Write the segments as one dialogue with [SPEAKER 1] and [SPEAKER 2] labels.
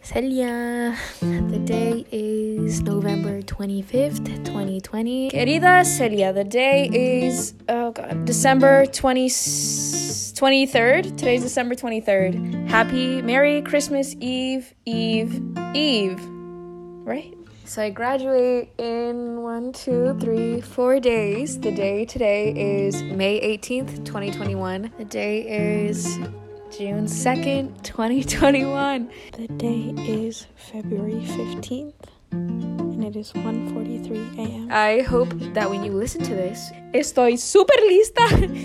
[SPEAKER 1] Celia. The day is November 25th, 2020. Querida Celia, the day is, December 23rd. Today's December 23rd. Happy Merry Christmas Eve, right? So I graduate in 4 days. The day today is May 18th, 2021. The day is June 2nd, 2021. The day is February 15th, and it is 1:43 a.m. I hope that when you listen to this, estoy súper lista.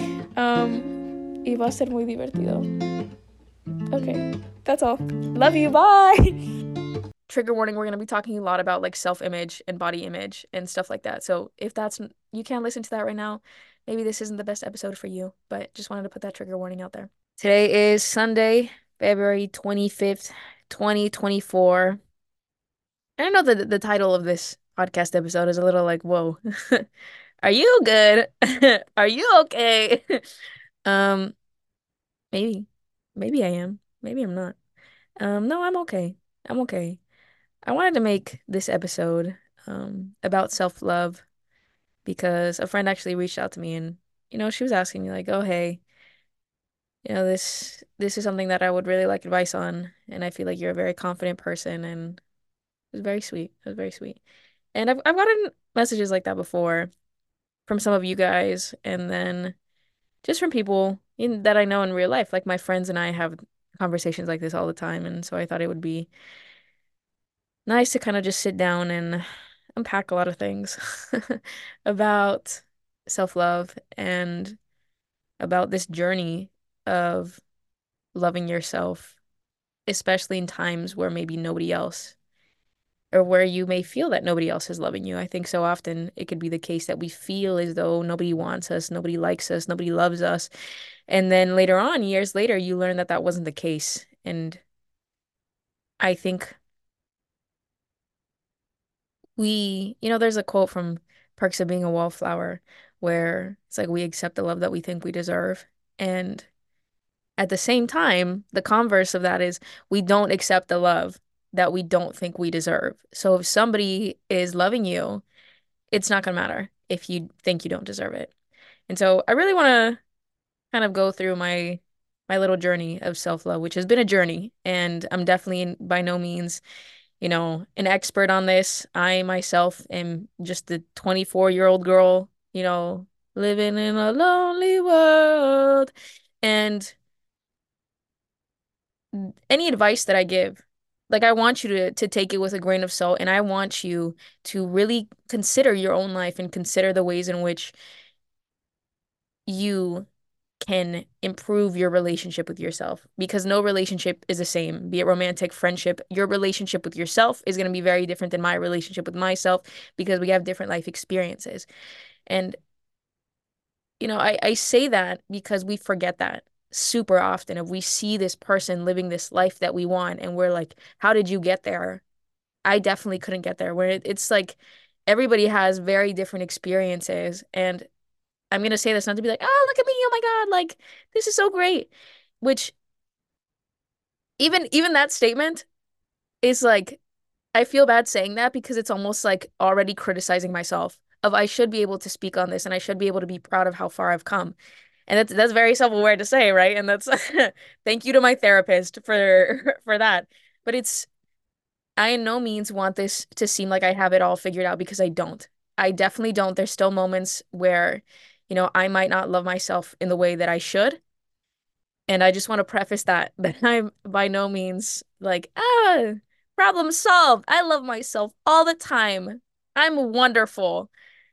[SPEAKER 1] Y va a ser muy divertido. Okay, that's all. Love you, bye! Trigger warning, we're going to be talking a lot about like self-image and body image and stuff like that. So if you can't listen to that right now, maybe this isn't the best episode for you, but just wanted to put that trigger warning out there. Today is Sunday, February 25th, 2024. I know that the title of this podcast episode is a little like, whoa, are you good? Are you okay? Um, maybe I am. Maybe I'm not. No, I'm okay. I'm okay. I wanted to make this episode about self-love because a friend actually reached out to me and she was asking me like, "Oh, hey, this is something that I would really like advice on, and I feel like you're a very confident person." And it was very sweet. It was very sweet. And I've gotten messages like that before from some of you guys, and then just from people that I know in real life. Like my friends and I have conversations like this all the time, and so I thought it would be nice to kind of just sit down and unpack a lot of things about self-love and about this journey of loving yourself, especially in times where maybe nobody else, or where you may feel that nobody else is loving you. I think so often it could be the case that we feel as though nobody wants us, nobody likes us, nobody loves us. And then later on, years later, you learn that that wasn't the case. And I think there's a quote from Perks of Being a Wallflower where it's like we accept the love that we think we deserve. And at the same time, the converse of that is we don't accept the love that we don't think we deserve. So if somebody is loving you, it's not going to matter if you think you don't deserve it. And so I really want to kind of go through my little journey of self-love, which has been a journey, and I'm definitely by no means an expert on this. I myself am just a 24-year-old girl, living in a lonely world. And any advice that I give, like I want you to take it with a grain of salt, and I want you to really consider your own life and consider the ways in which you can improve your relationship with yourself, because no relationship is the same, be it romantic, friendship. Your relationship with yourself is going to be very different than my relationship with myself because we have different life experiences. And, I say that because we forget that super often. If we see this person living this life that we want and we're like, how did you get there? I definitely couldn't get there. Where it's like everybody has very different experiences. And I'm gonna say this not to be like, oh, look at me, oh my God, like this is so great. Which even that statement is like, I feel bad saying that because it's almost like already criticizing myself of I should be able to speak on this and I should be able to be proud of how far I've come. And that's very self-aware to say, right? And that's thank you to my therapist for that. But I in no means want this to seem like I have it all figured out because I don't. I definitely don't. There's still moments where, I might not love myself in the way that I should. And I just want to preface that I'm by no means like, problem solved. I love myself all the time. I'm wonderful.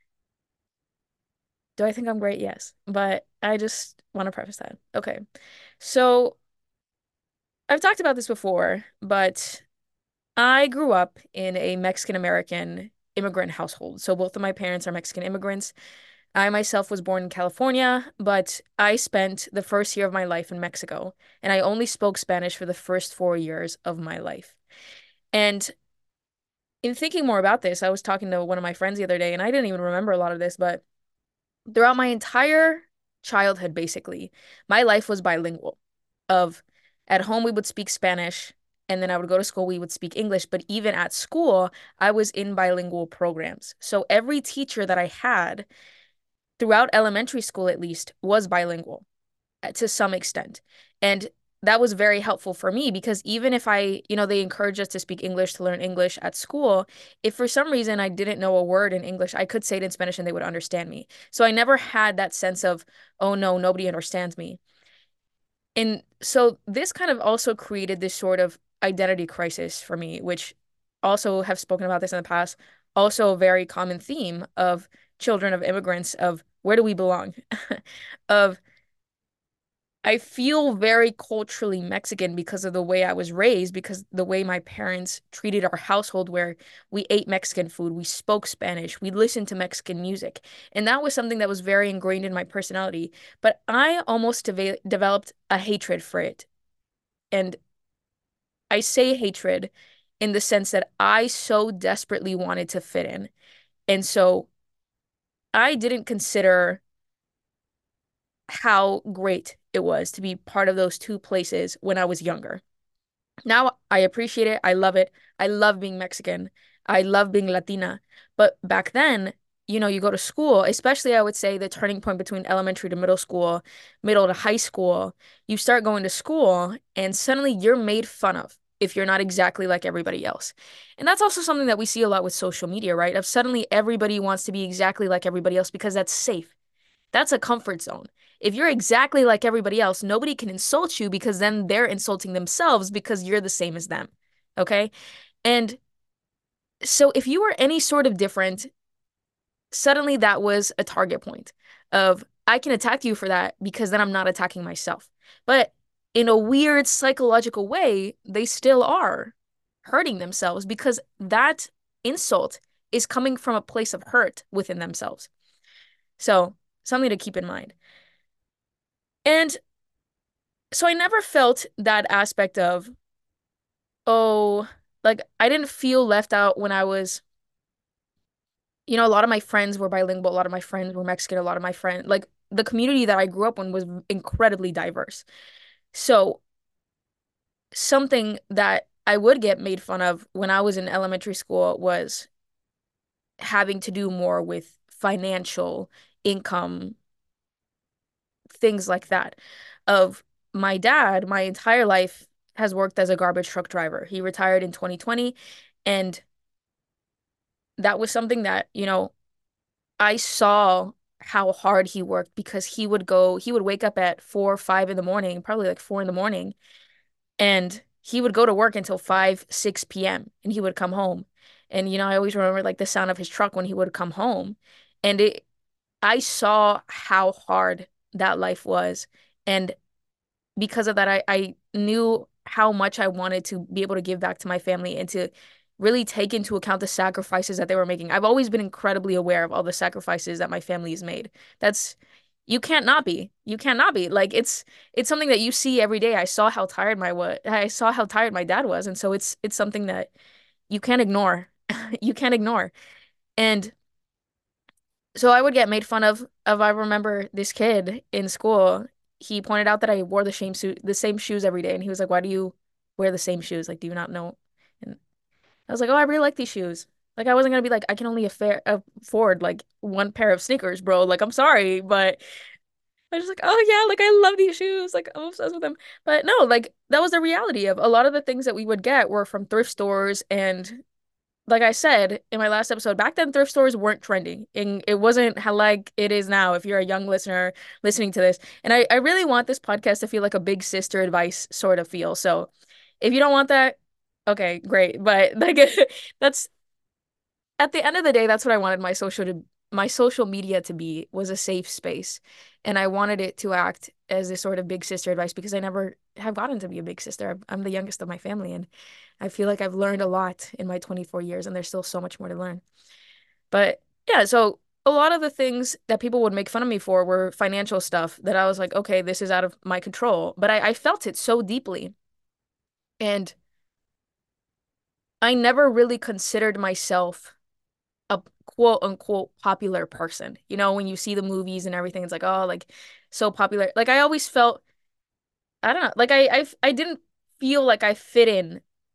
[SPEAKER 1] Do I think I'm great? Yes. But I just want to preface that. Okay. So I've talked about this before, but I grew up in a Mexican American immigrant household. So both of my parents are Mexican immigrants. I myself was born in California, but I spent the first year of my life in Mexico, and I only spoke Spanish for the first 4 years of my life. And in thinking more about this, I was talking to one of my friends the other day, and I didn't even remember a lot of this, but throughout my entire childhood, basically, my life was bilingual. Of at home we would speak Spanish, and then I would go to school, we would speak English. But even at school, I was in bilingual programs. So every teacher that I had throughout elementary school, at least, was bilingual to some extent. And that was very helpful for me because even if they encourage us to speak English, to learn English at school, if for some reason I didn't know a word in English, I could say it in Spanish and they would understand me. So I never had that sense of, oh no, nobody understands me. And so this kind of also created this sort of identity crisis for me, which also have spoken about this in the past, also a very common theme of children of immigrants of where do we belong? Of I feel very culturally Mexican because of the way I was raised, because the way my parents treated our household, where we ate Mexican food, we spoke Spanish, we listened to Mexican music. And that was something that was very ingrained in my personality. But I almost developed a hatred for it. And I say hatred in the sense that I so desperately wanted to fit in. And so I didn't consider how great it was to be part of those two places when I was younger. Now I appreciate it. I love it. I love being Mexican. I love being Latina. But back then, you go to school, especially I would say the turning point between elementary to middle school, middle to high school, you start going to school and suddenly you're made fun of if you're not exactly like everybody else. And that's also something that we see a lot with social media, right? Of suddenly everybody wants to be exactly like everybody else because that's safe. That's a comfort zone. If you're exactly like everybody else, nobody can insult you because then they're insulting themselves because you're the same as them. Okay? And so if you were any sort of different, suddenly that was a target point of I can attack you for that because then I'm not attacking myself. But in a weird psychological way, they still are hurting themselves because that insult is coming from a place of hurt within themselves. So, something to keep in mind. And so I never felt that aspect of, oh, like I didn't feel left out when I was, a lot of my friends were bilingual, a lot of my friends were Mexican, a lot of my friends, like the community that I grew up in was incredibly diverse. So something that I would get made fun of when I was in elementary school was having to do more with financial income, things like that. Of my dad, my entire life has worked as a garbage truck driver. He retired in 2020, and that was something that, I saw how hard he worked because he would wake up at 4 or 5 in the morning, probably like 4 in the morning, and he would go to work until 5, 6 p.m. and he would come home. And, I always remember like the sound of his truck when he would come home. And I saw how hard that life was. And because of that, I knew how much I wanted to be able to give back to my family and to really take into account the sacrifices that they were making. I've always been incredibly aware of all the sacrifices that my family has made. That's you can't not be. You can't not be. Like it's something that you see every day. I saw how tired my dad was, and so it's something that you can't ignore. You can't ignore. And so I would get made fun of I remember this kid in school. He pointed out that I wore the same shoes every day, and he was like, "Why do you wear the same shoes? Like, do you not know?" And I was like, "Oh, I really like these shoes." Like, I wasn't gonna be like, "I can only afford like one pair of sneakers, bro." Like, I'm sorry, but I was just like, "Oh yeah, like I love these shoes. Like, I'm obsessed with them." But no, like that was the reality of a lot of the things that we would get were from thrift stores and like I said in my last episode, back then thrift stores weren't trending. And it wasn't how like it is now if you're a young listener listening to this. And I really want this podcast to feel like a big sister advice sort of feel. So if you don't want that, okay, great. But like that's at the end of the day, that's what I wanted my social media to be was a safe space. And I wanted it to act as a sort of big sister advice because I never have gotten to be a big sister. I'm the youngest of my family, and I feel like I've learned a lot in my 24 years, and there's still so much more to learn. But yeah, so a lot of the things that people would make fun of me for were financial stuff that I was like, okay, this is out of my control. But I felt it so deeply. And I never really considered myself a quote unquote popular person. When you see the movies and everything, it's like, oh, like so popular. Like I always felt, I don't know, like I didn't feel like I fit in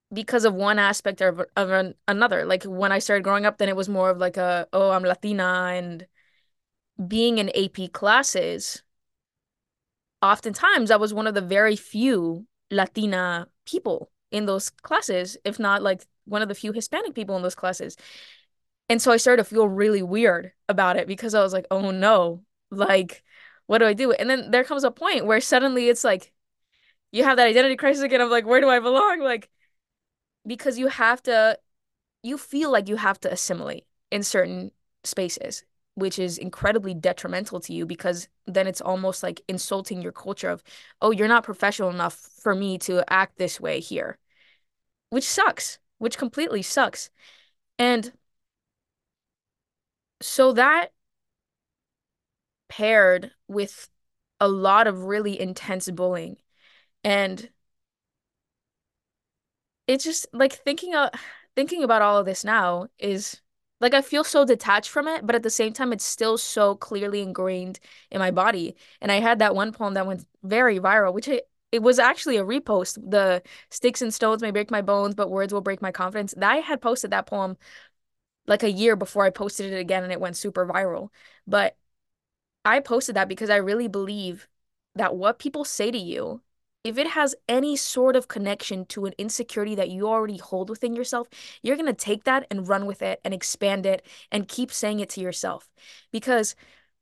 [SPEAKER 1] because of one aspect of another. Like when I started growing up, then it was more of like oh, I'm Latina, and being in AP classes, oftentimes I was one of the very few Latina people in those classes, if not like one of the few Hispanic people in those classes. And so I started to feel really weird about it because I was like, oh no, like, what do I do? And then there comes a point where suddenly it's like you have that identity crisis again of like, where do I belong? Like, because you feel like you have to assimilate in certain spaces, which is incredibly detrimental to you because then it's almost like insulting your culture of, oh, you're not professional enough for me to act this way here, which sucks, which completely sucks. And so that paired with a lot of really intense bullying. And it's just like thinking about all of this now is like I feel so detached from it, but at the same time it's still so clearly ingrained in my body. And I had that one poem that went very viral, it was actually a repost. The sticks and stones may break my bones, but words will break my confidence. That I had posted that poem like a year before I posted it again and it went super viral. But I posted that because I really believe that what people say to you, if it has any sort of connection to an insecurity that you already hold within yourself, you're going to take that and run with it and expand it and keep saying it to yourself. Because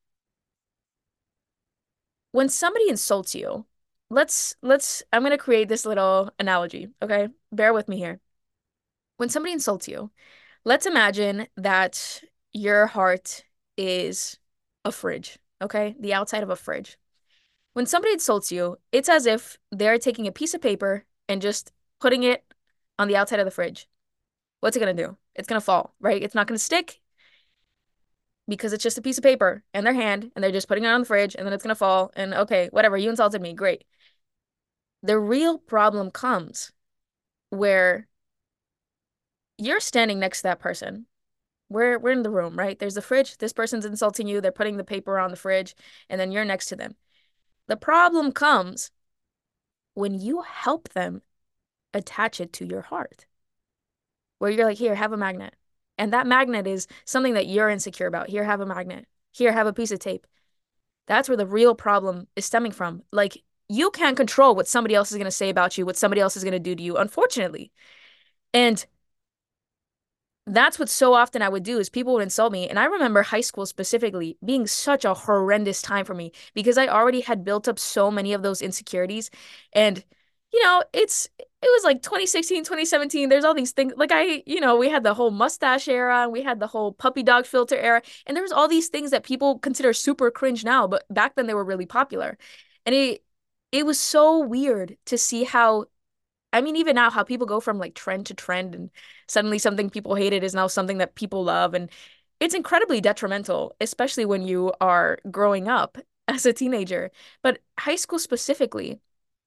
[SPEAKER 1] when somebody insults you, I'm going to create this little analogy, okay? Bear with me here. When somebody insults you, let's imagine that your heart is a fridge, okay? The outside of a fridge. When somebody insults you, it's as if they're taking a piece of paper and just putting it on the outside of the fridge. What's it gonna do? It's gonna fall, right? It's not gonna stick because it's just a piece of paper in their hand and they're just putting it on the fridge and then it's gonna fall and okay, whatever, you insulted me, great. The real problem comes where you're standing next to that person. We're in the room, right? There's the fridge. This person's insulting you. They're putting the paper on the fridge, and then you're next to them. The problem comes when you help them attach it to your heart, where you're like, here, have a magnet. And that magnet is something that you're insecure about. Here, have a magnet. Here, have a piece of tape. That's where the real problem is stemming from. Like, you can't control what somebody else is going to say about you, what somebody else is going to do to you, unfortunately. And that's what so often I would do is people would insult me. And I remember high school specifically being such a horrendous time for me because I already had built up so many of those insecurities. And, it was like 2016, 2017. There's all these things like we had the whole mustache era, and we had the whole puppy dog filter era, and there was all these things that people consider super cringe now, but back then they were really popular. And it was so weird to see how I mean, even now, how people go from like trend to trend, and suddenly something people hated is now something that people love. And it's incredibly detrimental, especially when you are growing up as a teenager. But high school specifically,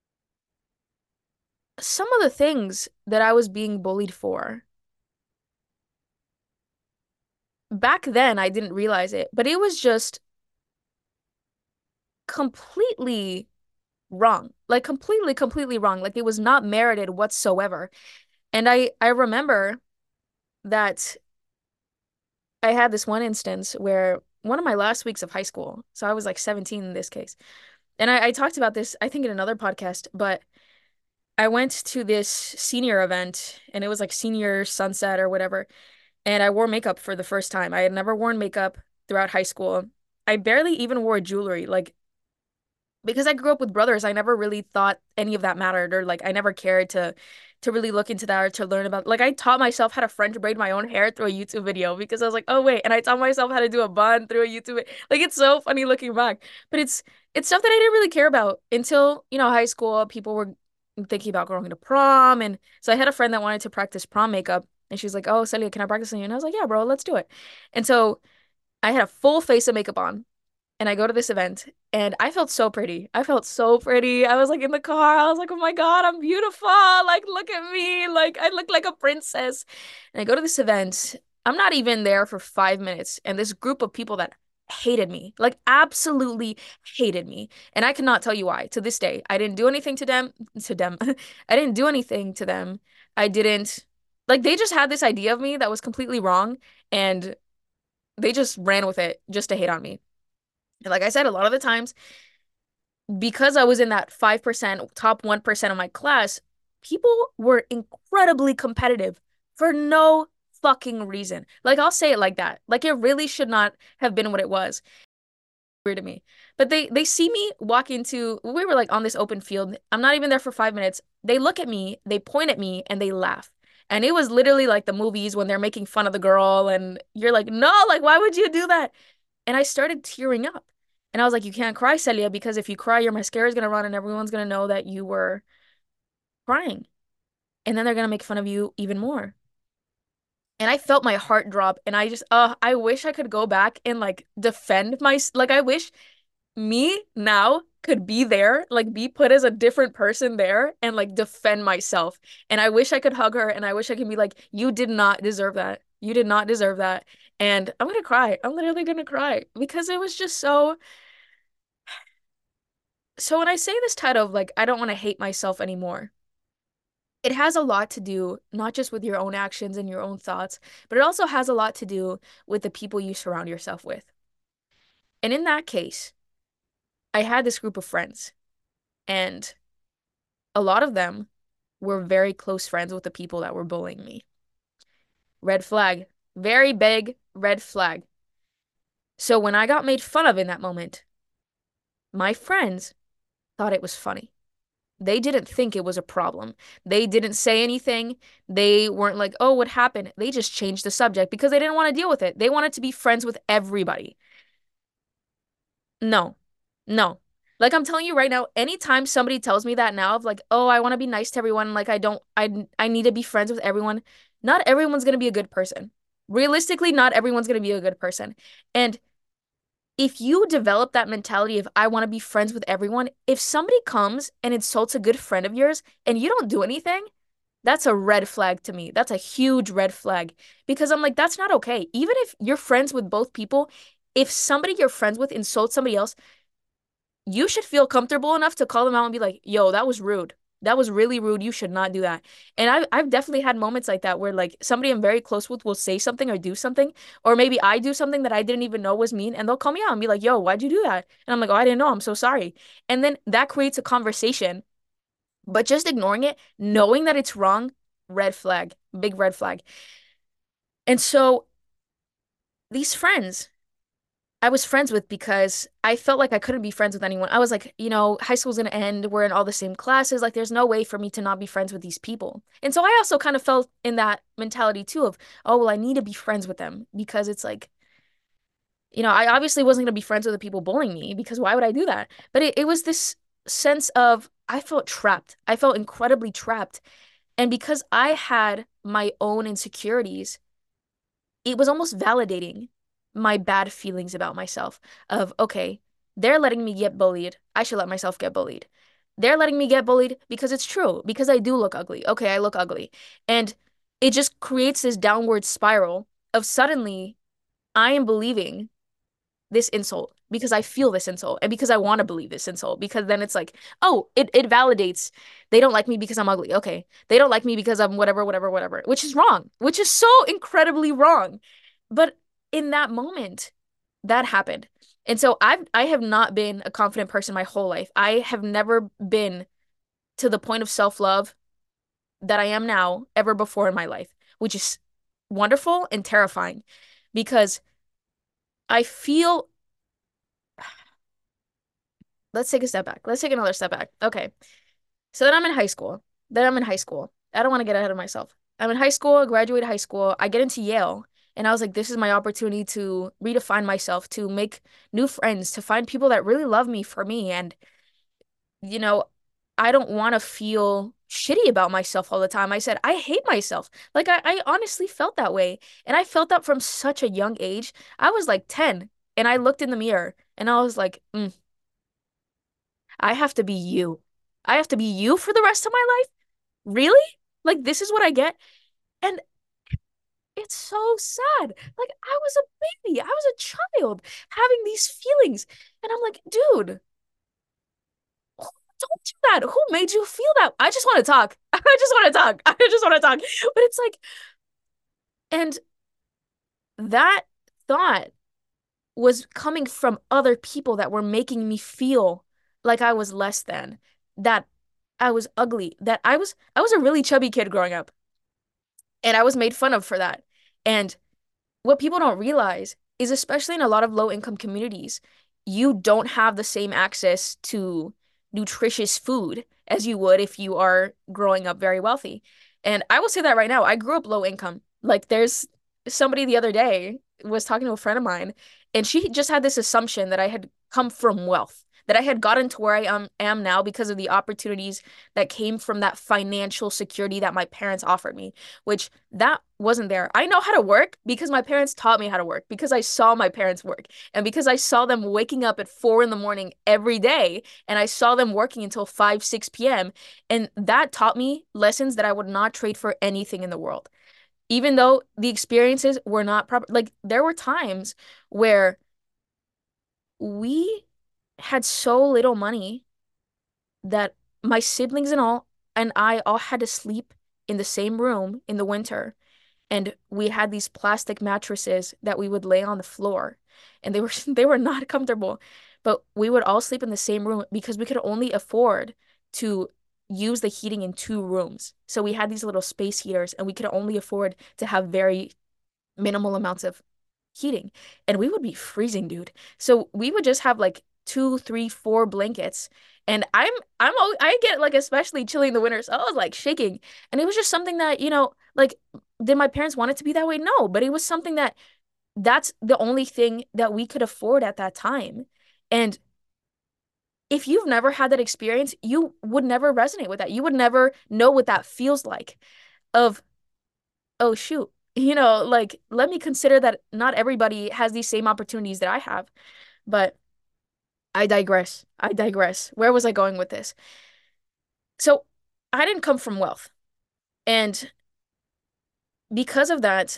[SPEAKER 1] some of the things that I was being bullied for, back then, I didn't realize it, but it was just completely wrong. Like completely, completely wrong. Like it was not merited whatsoever. And I remember that I had this one instance where one of my last weeks of high school, so I was like 17 in this case, and I talked about this, I think, in another podcast, but I went to this senior event and it was like senior sunset or whatever, and I wore makeup for the first time. I had never worn makeup throughout high school. I barely even wore jewelry. Like because I grew up with brothers, I never really thought any of that mattered or like I never cared to really look into that or to learn about like I taught myself how to French braid my own hair through a YouTube video because I was like, "Oh wait." And I taught myself how to do a bun through a like it's so funny looking back. But it's stuff that I didn't really care about until, high school. People were thinking about going to prom, and so I had a friend that wanted to practice prom makeup and she's like, "Oh, Celia, can I practice on you?" And I was like, "Yeah, bro, let's do it." And so I had a full face of makeup on and I go to this event and I felt so pretty. I felt so pretty. I was like in the car. I was like, oh my God, I'm beautiful. Like, look at me. Like, I look like a princess. And I go to this event. I'm not even there for 5 minutes. And this group of people that hated me, like absolutely hated me. And I cannot tell you why to this day. I didn't do anything to them. I didn't do anything to them. I didn't, like, they just had this idea of me that was completely wrong. And they just ran with it just to hate on me. And like I said, a lot of the times, because I was in that 5%, top 1% of my class, people were incredibly competitive for no fucking reason. Like, I'll say it like that. Like, it really should not have been what it was. Weird to me. But they see me walk into, we were like on this open field. I'm not even there for 5 minutes. They look at me, they point at me, and they laugh. And it was literally like the movies when they're making fun of the girl, and you're like, no, like, why would you do that? And I started tearing up. And I was like, you can't cry, Celia, because if you cry, your mascara is gonna run and everyone's gonna know that you were crying. And then they're gonna make fun of you even more. And I felt my heart drop, and I wish I could go back and like defend like I wish me now could be there, like be put as a different person there and like defend myself. And I wish I could hug her, and I wish I could be like, you did not deserve that. You did not deserve that. And I'm gonna cry. I'm literally gonna cry because it was just so. So when I say this title of like, I don't want to hate myself anymore, it has a lot to do not just with your own actions and your own thoughts, but it also has a lot to do with the people you surround yourself with. And in that case, I had this group of friends, and a lot of them were very close friends with the people that were bullying me. Red flag. Very big red flag. So when I got made fun of in that moment, my friends thought it was funny. They didn't think it was a problem. They didn't say anything. They weren't like, oh, what happened? They just changed the subject because they didn't want to deal with it. They wanted to be friends with everybody. No, no. Like I'm telling you right now, anytime somebody tells me that now of like, oh, I want to be nice to everyone, like I need to be friends with everyone. Not everyone's gonna be a good person. Realistically, not everyone's gonna be a good person. And if you develop that mentality of I want to be friends with everyone, if somebody comes and insults a good friend of yours and you don't do anything, that's a red flag to me. That's a huge red flag because I'm like, that's not okay. Even if you're friends with both people, if somebody you're friends with insults somebody else, you should feel comfortable enough to call them out and be like, yo, that was rude. That was really rude. You should not do that. And I've definitely had moments like that where like somebody I'm very close with will say something or do something, or maybe I do something that I didn't even know was mean, and they'll call me out and be like, yo, why'd you do that? And I'm like, oh, I didn't know. I'm so sorry. And then that creates a conversation, but just ignoring it, knowing that it's wrong, red flag, big red flag. And so these friends I was friends with because I felt like I couldn't be friends with anyone. I was like, high school's gonna end. We're in all the same classes. Like, there's no way for me to not be friends with these people. And so I also kind of felt in that mentality too of, oh, well, I need to be friends with them because it's like, I obviously wasn't gonna be friends with the people bullying me because why would I do that? But it was this sense of I felt trapped. I felt incredibly trapped. And because I had my own insecurities, it was almost validating my bad feelings about myself of, okay, they're letting me get bullied. I should let myself get bullied. They're letting me get bullied because it's true, because I do look ugly. Okay, I look ugly. And it just creates this downward spiral of suddenly I am believing this insult because I feel this insult and because I want to believe this insult because then it's like, oh, it validates they don't like me because I'm ugly. Okay. They don't like me because I'm whatever, whatever, whatever, which is wrong, which is so incredibly wrong. But in that moment, that happened. And so I have not been a confident person my whole life. I have never been to the point of self-love that I am now ever before in my life, which is wonderful and terrifying because I feel let's take a step back. Let's take another step back. Okay. So then I'm in high school. Then I'm in high school. I don't want to get ahead of myself. I'm in high school, I graduate high school. I get into Yale, and I was like, this is my opportunity to redefine myself, to make new friends, to find people that really love me for me. And, you know, I don't want to feel shitty about myself all the time. I said, I hate myself. Like, I honestly felt that way. And I felt that from such a young age. I was like 10, and I looked in the mirror, and I was like, I have to be you. I have to be you for the rest of my life? Really? Like this is what I get? And it's so sad. Like I was a baby, I was a child having these feelings. And I'm like, dude, who told you that? Who made you feel that? I just want to talk. I just want to talk. I just want to talk. But it's like, and that thought was coming from other people that were making me feel like I was less than, that I was ugly, that I was a really chubby kid growing up, and I was made fun of for that. And what people don't realize is, especially in a lot of low income communities, you don't have the same access to nutritious food as you would if you are growing up very wealthy. And I will say that right now, I grew up low income. Like there's somebody the other day was talking to a friend of mine, and she just had this assumption that I had come from wealth, that I had gotten to where I am now because of the opportunities that came from that financial security that my parents offered me, which that wasn't there. I know how to work because my parents taught me how to work, because I saw my parents work, and because I saw them waking up at 4 in the morning every day, and I saw them working until 5, 6 p.m. And that taught me lessons that I would not trade for anything in the world. Even though the experiences were not proper, like there were times where we had so little money that my siblings and I all had to sleep in the same room in the winter, and we had these plastic mattresses that we would lay on the floor, and they were they were not comfortable, but we would all sleep in the same room because we could only afford to use the heating in 2 rooms. So we had these little space heaters, and we could only afford to have very minimal amounts of heating, and we would be freezing, dude. So we would just have like two, three, four blankets. And I get like especially chilly in the winter, so I was like shaking. And it was just something that, like, did my parents want it to be that way? No, but it was something that's the only thing that we could afford at that time. And if you've never had that experience, you would never resonate with that. You would never know what that feels like of, oh shoot, like let me consider that not everybody has these same opportunities that I have. But I digress. I digress. Where was I going with this? So I didn't come from wealth. And because of that,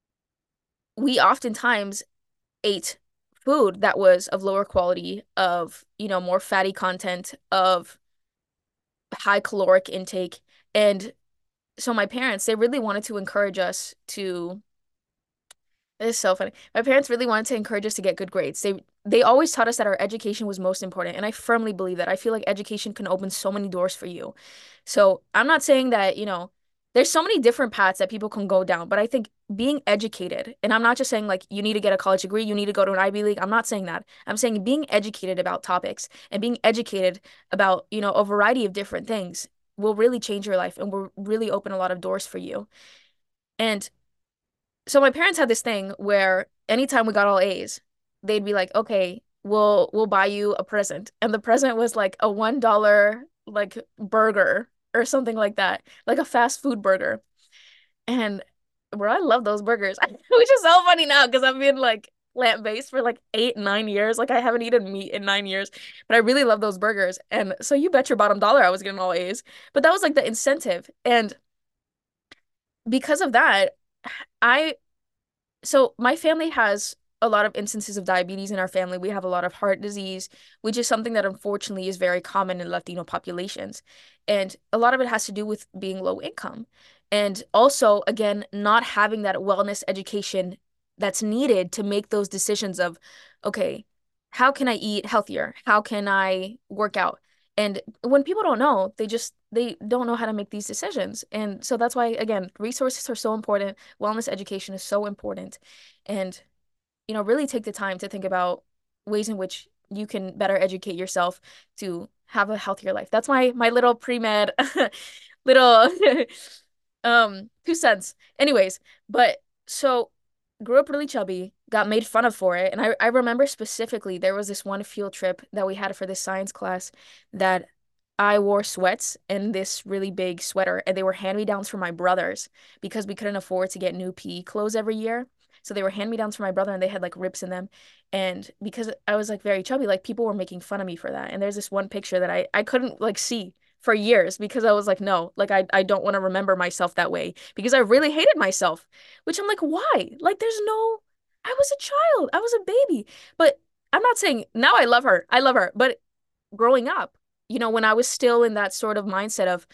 [SPEAKER 1] we oftentimes ate food that was of lower quality, of, more fatty content, of high caloric intake. And so my parents, they really wanted to encourage us to It's so funny. My parents really wanted to encourage us to get good grades. They always taught us that our education was most important, and I firmly believe that. I feel like education can open so many doors for you. So I'm not saying that, there's so many different paths that people can go down, but I think being educated, and I'm not just saying like you need to get a college degree, you need to go to an Ivy League. I'm not saying that. I'm saying being educated about topics and being educated about, a variety of different things will really change your life and will really open a lot of doors for you. And so my parents had this thing where anytime we got all A's, they'd be like, "Okay, we'll buy you a present." And the present was like a $1 like burger or something like that, like a fast food burger. And bro, I love those burgers. Which is so funny now because I've been like plant-based for like 8, 9 years. Like I haven't eaten meat in 9 years, but I really love those burgers. And so you bet your bottom dollar I was getting all A's. But that was like the incentive. And because of that, I so my family has a lot of instances of diabetes in our family. We have a lot of heart disease, which is something that unfortunately is very common in Latino populations. And a lot of it has to do with being low income. And also, again, not having that wellness education that's needed to make those decisions of, okay, how can I eat healthier? How can I work out? And when people don't know, they don't know how to make these decisions. And so that's why, again, resources are so important. Wellness education is so important. And, really take the time to think about ways in which you can better educate yourself to have a healthier life. That's my little pre-med little 2 cents. Anyways, but so grew up really chubby, got made fun of for it. And I remember specifically there was this one field trip that we had for this science class that I wore sweats and this really big sweater, and they were hand-me-downs from my brothers because we couldn't afford to get new PE clothes every year. So they were hand-me-downs from my brother, and they had like rips in them. And because I was like very chubby, like people were making fun of me for that. And there's this one picture that I couldn't like see for years because I was like, no, like I don't want to remember myself that way because I really hated myself, which I'm like, why? Like there's no, I was a child, I was a baby. But I'm not saying now I love her. I love her. But growing up, when I was still in that sort of mindset of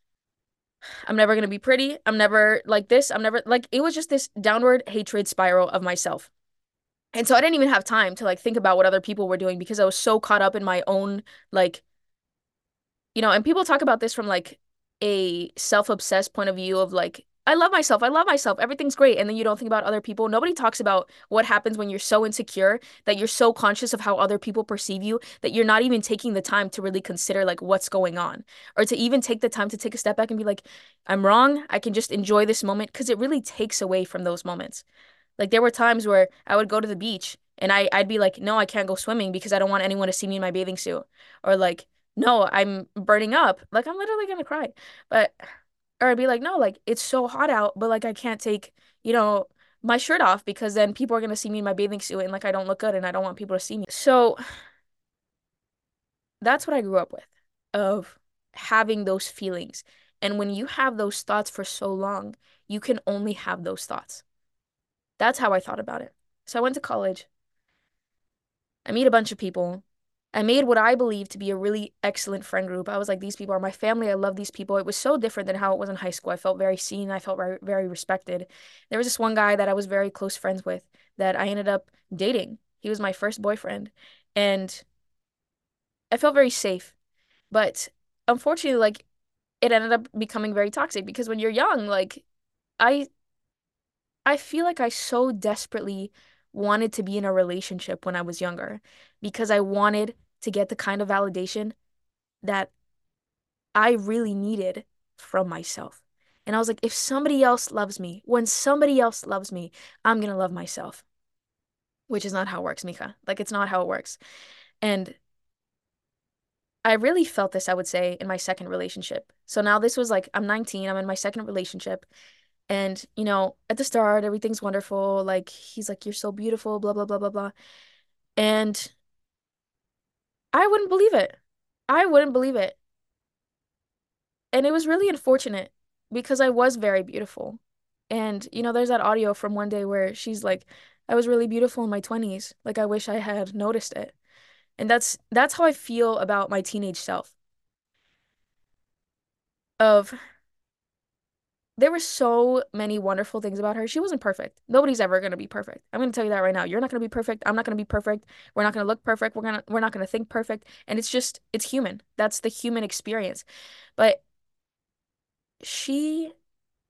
[SPEAKER 1] I'm never gonna be pretty, I'm never like this, I'm never like it was just this downward hatred spiral of myself. And so I didn't even have time to like think about what other people were doing because I was so caught up in my own like and people talk about this from like a self-obsessed point of view of like, I love myself, everything's great. And then you don't think about other people. Nobody talks about what happens when you're so insecure that you're so conscious of how other people perceive you that you're not even taking the time to really consider like what's going on or to even take the time to take a step back and be like, I'm wrong. I can just enjoy this moment because it really takes away from those moments. Like there were times where I would go to the beach and I'd be like, no, I can't go swimming because I don't want anyone to see me in my bathing suit. Or like, no, I'm burning up. Like I'm literally gonna cry. But or I'd be like, no, like it's so hot out, but like I can't take, my shirt off because then people are gonna see me in my bathing suit and like I don't look good and I don't want people to see me. So that's what I grew up with, of having those feelings. And when you have those thoughts for so long, you can only have those thoughts. That's how I thought about it. So I went to college. I meet a bunch of people. I made what I believe to be a really excellent friend group. I was like, these people are my family. I love these people. It was so different than how it was in high school. I felt very seen. I felt very, very respected. There was this one guy that I was very close friends with that I ended up dating. He was my first boyfriend. And I felt very safe. But unfortunately, like, it ended up becoming very toxic because when you're young, like, I I feel like I so desperately wanted to be in a relationship when I was younger because I wanted to get the kind of validation that I really needed from myself. And I was like, if somebody else loves me, when somebody else loves me, I'm gonna love myself, which is not how it works, Mika. Like, it's not how it works. And I really felt this, I would say, in my second relationship. So now this was like, I'm 19, I'm in my second relationship. And, at the start, everything's wonderful. Like, he's like, you're so beautiful, blah, blah, blah, blah, blah. And I wouldn't believe it. I wouldn't believe it. And it was really unfortunate because I was very beautiful. And, there's that audio from one day where she's like, I was really beautiful in my 20s. Like, I wish I had noticed it. And that's how I feel about my teenage self. Of there were so many wonderful things about her. She wasn't perfect. Nobody's ever going to be perfect. I'm going to tell you that right now. You're not going to be perfect. I'm not going to be perfect. We're not going to look perfect. We're not going to think perfect. And it's human. That's the human experience. But she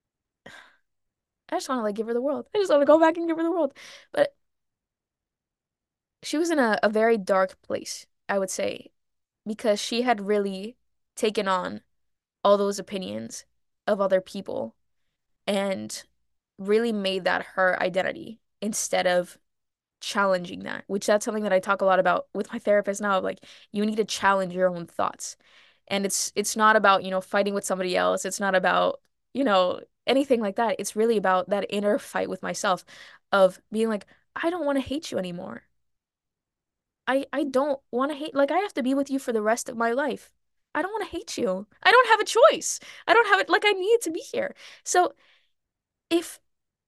[SPEAKER 1] I just want to like give her the world. I just want to go back and give her the world. But she was in a very dark place, I would say, because she had really taken on all those opinions of other people and really made that her identity instead of challenging that, which that's something that I talk a lot about with my therapist now, of like you need to challenge your own thoughts. And it's not about, fighting with somebody else. It's not about, anything like that. It's really about that inner fight with myself of being like, I don't want to hate you anymore. I don't want to hate, like I have to be with you for the rest of my life. I don't want to hate you. I don't have a choice. I don't have it, like I need to be here. So if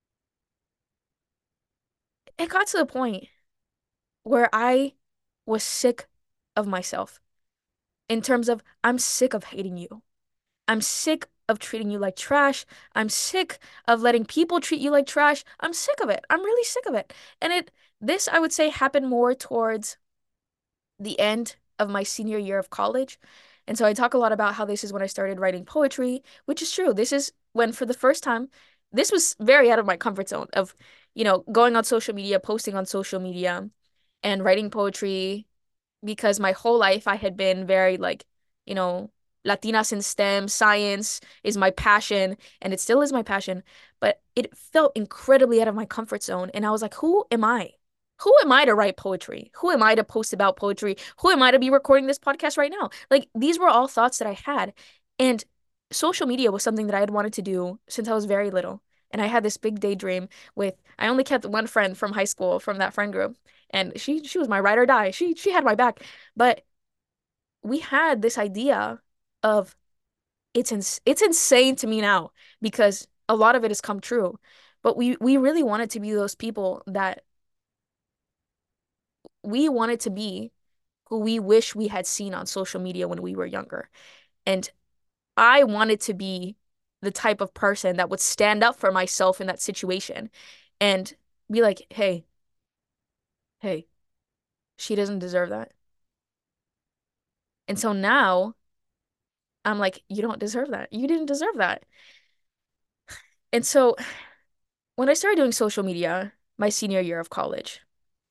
[SPEAKER 1] it got to the point where I was sick of myself in terms of I'm sick of hating you. I'm sick of treating you like trash. I'm sick of letting people treat you like trash. I'm sick of it. I'm really sick of it. And this I would say happened more towards the end of my senior year of college. And so I talk a lot about how this is when I started writing poetry, which is true. This is when for the first time, this was very out of my comfort zone of, going on social media, posting on social media and writing poetry because my whole life I had been very like, you know, Latinas in STEM, science is my passion, and it still is my passion, but it felt incredibly out of my comfort zone. And I was like, who am I? Who am I to write poetry? Who am I to post about poetry? Who am I to be recording this podcast right now? Like, these were all thoughts that I had. And social media was something that I had wanted to do since I was very little. And I had this big daydream with, I only kept one friend from high school from that friend group and she was my ride or die. She had my back. But we had this idea of it's insane to me now because a lot of it has come true. But we really wanted to be those people that we wanted to be who we wish we had seen on social media when we were younger. And I wanted to be the type of person that would stand up for myself in that situation and be like, hey, hey, she doesn't deserve that. And so now I'm like, you don't deserve that. You didn't deserve that. And so when I started doing social media my senior year of college,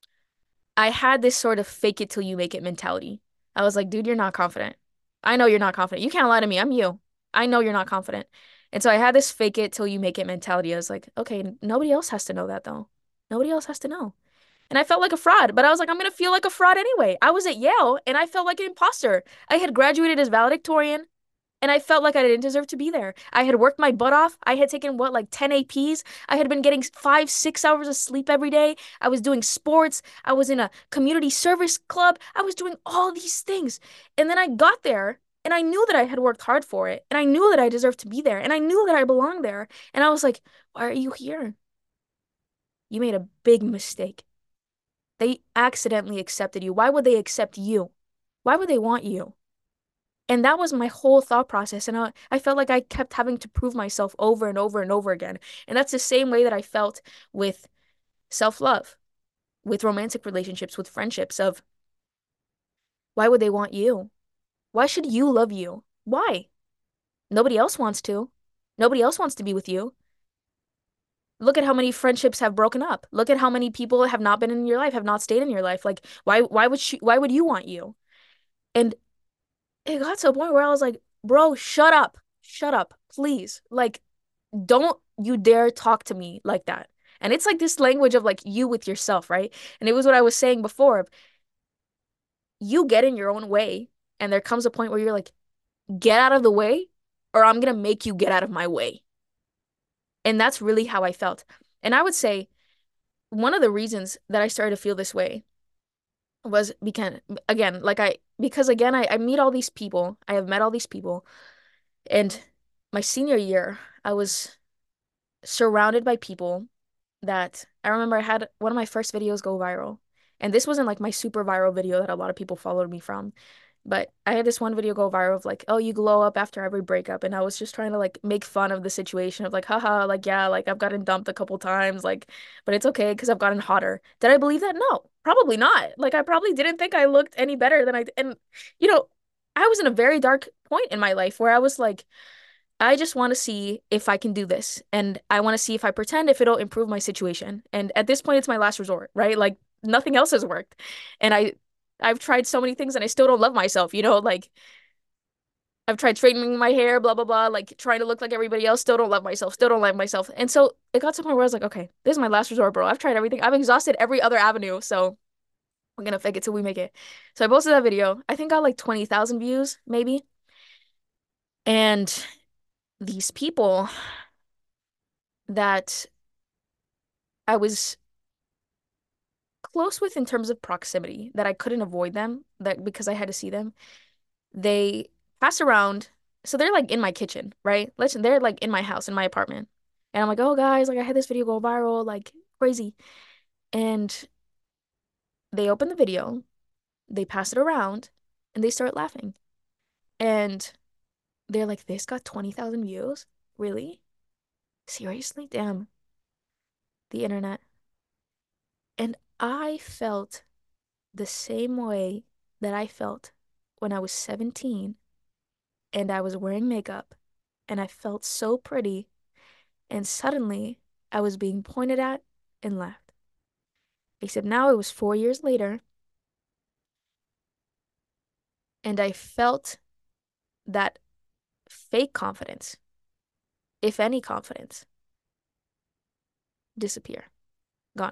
[SPEAKER 1] I had this sort of fake it till you make it mentality. I was like, dude, you're not confident. I know you're not confident. You can't lie to me. I'm you. I know you're not confident. And so I had this fake it till you make it mentality. I was like, okay, nobody else has to know that though. Nobody else has to know. And I felt like a fraud, but I was like, I'm gonna feel like a fraud anyway. I was at Yale and I felt like an imposter. I had graduated as valedictorian. And I felt like I didn't deserve to be there. I had worked my butt off. I had taken what, like 10 APs. I had been getting 5, 6 hours of sleep every day. I was doing sports. I was in a community service club. I was doing all these things. And then I got there and I knew that I had worked hard for it. And I knew that I deserved to be there. And I knew that I belonged there. And I was like, why are you here? You made a big mistake. They accidentally accepted you. Why would they accept you? Why would they want you? And that was my whole thought process. And I felt like I kept having to prove myself over and over and over again. And that's the same way that I felt with self-love, with romantic relationships, with friendships of why would they want you? Why should you love you? Why? Nobody else wants to. Nobody else wants to be with you. Look at how many friendships have broken up. Look at how many people have not been in your life, have not stayed in your life. Like, why would you want you? And it got to a point where I was like, bro, shut up. Shut up, please. Like, don't you dare talk to me like that. And it's like this language of like you with yourself, right? And it was what I was saying before. You get in your own way, and there comes a point where you're like, get out of the way, or I'm gonna make you get out of my way. And that's really how I felt. And I would say one of the reasons that I started to feel this way was because again, I meet all these people. I have met all these people. And my senior year, I was surrounded by people that I remember I had one of my first videos go viral. And this wasn't like my super viral video that a lot of people followed me from. But I had this one video go viral of like, oh, you glow up after every breakup. And I was just trying to like make fun of the situation of like, haha, like, yeah, like I've gotten dumped a couple times, like, but it's okay because I've gotten hotter. Did I believe that? No, probably not. Like, I probably didn't think I looked any better than I did. And, you know, I was in a very dark point in my life where I was like, I just want to see if I can do this. And I want to see if I pretend if it'll improve my situation. And at this point, it's my last resort, right? Like nothing else has worked. And I've tried so many things and I still don't love myself, like I've tried straightening my hair, blah, blah, blah, like trying to look like everybody else, still don't love myself, still don't like myself. And so it got to the point where I was like, okay, this is my last resort, bro. I've tried everything. I've exhausted every other avenue. So I'm gonna fake it till we make it. So I posted that video. I think got like 20,000 views, maybe. And these people that I was close with in terms of proximity, that I couldn't avoid them, that because I had to see them, they pass around. So they're like in my kitchen, right? Listen, they're like in my house, in my apartment. And I'm like, oh guys, like I had this video go viral, like crazy. And they open the video, they pass it around, and they start laughing. And they're like, this got 20,000 views? Really? Seriously? Damn, the internet. And I felt the same way that I felt when I was 17 and I was wearing makeup and I felt so pretty, and suddenly I was being pointed at and laughed. Except now it was 4 years later, and I felt that fake confidence, if any confidence, disappear, gone.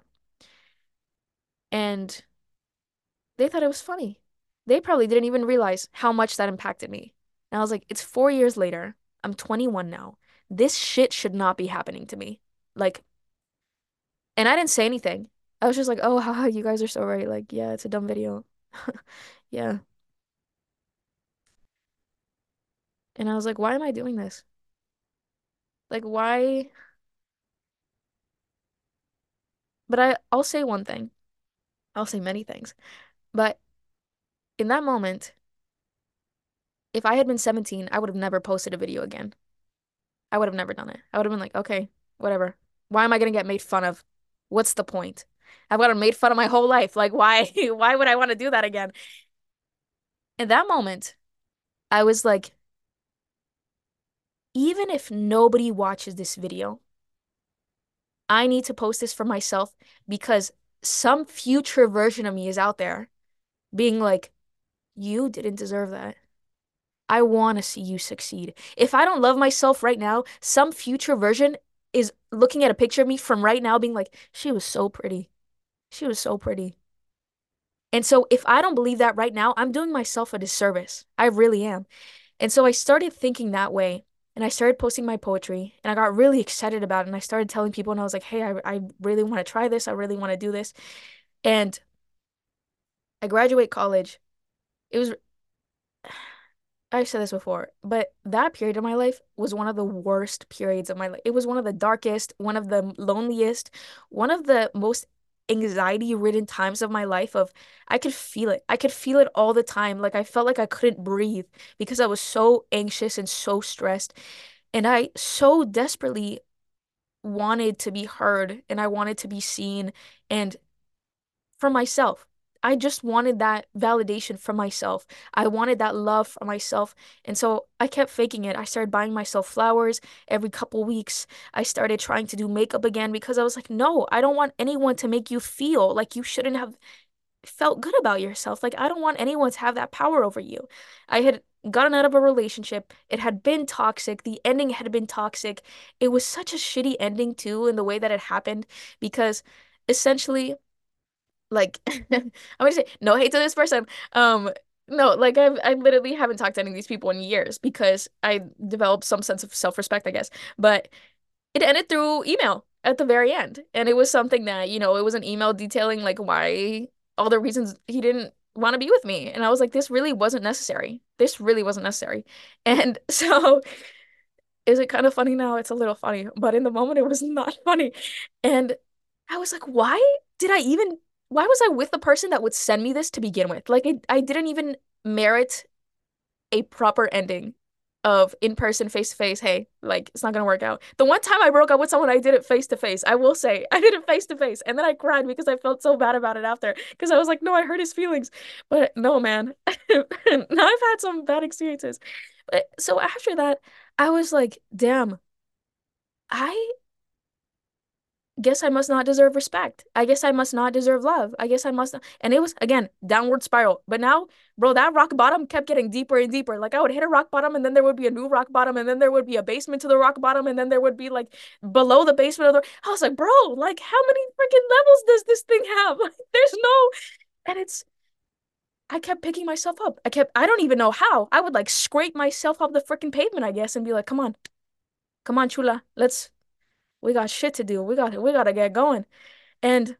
[SPEAKER 1] And they thought it was funny. They probably didn't even realize how much that impacted me. And I was like, it's 4 years later. I'm 21 now. This shit should not be happening to me. Like, and I didn't say anything. I was just like, oh, haha, you guys are so right. Like, yeah, it's a dumb video. Yeah. And I was like, why am I doing this? Like, why? But I'll say one thing. I'll say many things. But in that moment, if I had been 17, I would have never posted a video again. I would have never done it. I would have been like, okay, whatever. Why am I gonna get made fun of? What's the point? I've gotten made fun of my whole life. Like, why? Why would I want to do that again? In that moment, I was like, even if nobody watches this video, I need to post this for myself because some future version of me is out there being like, you didn't deserve that. I want to see you succeed. If I don't love myself right now, some future version is looking at a picture of me from right now being like, she was so pretty. She was so pretty. And so if I don't believe that right now, I'm doing myself a disservice. I really am. And so I started thinking that way. And I started posting my poetry and I got really excited about it. And I started telling people, and I was like, hey, I really want to try this. I really want to do this. And I graduate college. It was I've said this before, but that period of my life was one of the worst periods of my life. It was one of the darkest, one of the loneliest, one of the most anxiety-ridden times of my life of I could feel it. I could feel it all the time. Like I felt like I couldn't breathe because I was so anxious and so stressed. And I so desperately wanted to be heard and I wanted to be seen. And for myself. I just wanted that validation from myself. I wanted that love for myself. And so I kept faking it. I started buying myself flowers every couple weeks. I started trying to do makeup again because I was like, no, I don't want anyone to make you feel like you shouldn't have felt good about yourself. Like, I don't want anyone to have that power over you. I had gotten out of a relationship. It had been toxic. The ending had been toxic. It was such a shitty ending, too, in the way that it happened because essentially, like I'm gonna say no hate to this person. No, like I literally haven't talked to any of these people in years because I developed some sense of self-respect, I guess. But it ended through email at the very end. And it was something that, it was an email detailing like why all the reasons he didn't want to be with me. And I was like, this really wasn't necessary. This really wasn't necessary. And so is it kind of funny now? It's a little funny, but in the moment it was not funny. And I was like, did I even, why was I with the person that would send me this to begin with? Like, I didn't even merit a proper ending of in person, face to face. Hey, like, it's not gonna work out. The one time I broke up with someone, I did it face to face. I will say, I did it face to face. And then I cried because I felt so bad about it after. Because I was like, no, I hurt his feelings. But no, man. Now I've had some bad experiences. But so after that, I was like, damn, I guess I must not deserve respect. I guess I must not deserve love. I guess I must not. And it was, again, downward spiral. But now, bro, that rock bottom kept getting deeper and deeper. Like I would hit a rock bottom and then there would be a new rock bottom and then there would be a basement to the rock bottom and then there would be like below the basement of the. I was like, bro, like how many freaking levels does this thing have? Like there's no. And I kept picking myself up. I don't even know how. I would like scrape myself off the freaking pavement, I guess, and be like, come on, chula, we got shit to do. We gotta get going. And